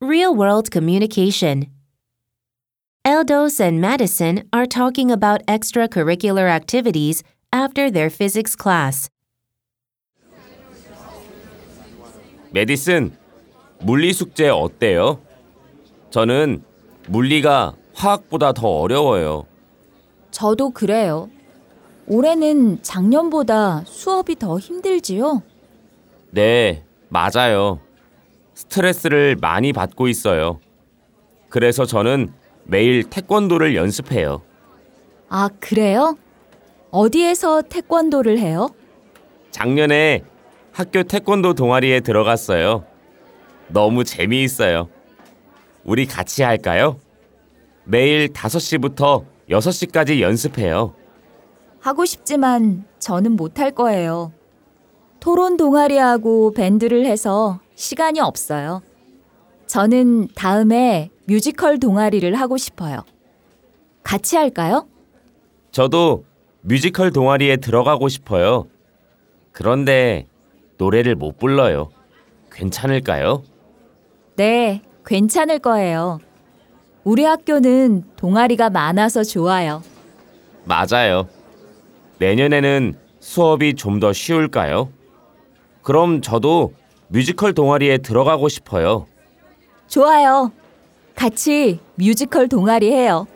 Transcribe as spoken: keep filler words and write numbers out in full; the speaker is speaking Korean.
Real-world communication. Eldos and Madison are talking about extracurricular activities after their physics class. 메디슨, 물리 숙제 어때요? 저는 물리가 화학보다 더 어려워요. 저도 그래요. 올해는 작년보다 수업이 더 힘들지요? 네, 맞아요. 스트레스를 많이 받고 있어요. 그래서 저는 매일 태권도를 연습해요. 아, 그래요? 어디에서 태권도를 해요? 작년에 학교 태권도 동아리에 들어갔어요. 너무 재미있어요. 우리 같이 할까요? 매일 다섯 시부터 여섯 시까지 연습해요. 하고 싶지만 저는 못할 거예요. 토론 동아리하고 밴드를 해서 시간이 없어요. 저는 다음에 뮤지컬 동아리를 하고 싶어요. 같이 할까요? 저도 뮤지컬 동아리에 들어가고 싶어요. 그런데 노래를 못 불러요. 괜찮을까요? 네, 괜찮을 거예요. 우리 학교는 동아리가 많아서 좋아요. 맞아요. 내년에는 수업이 좀 더 쉬울까요? 그럼 저도 뮤지컬 동아리에 들어가고 싶어요. 좋아요. 같이 뮤지컬 동아리 해요.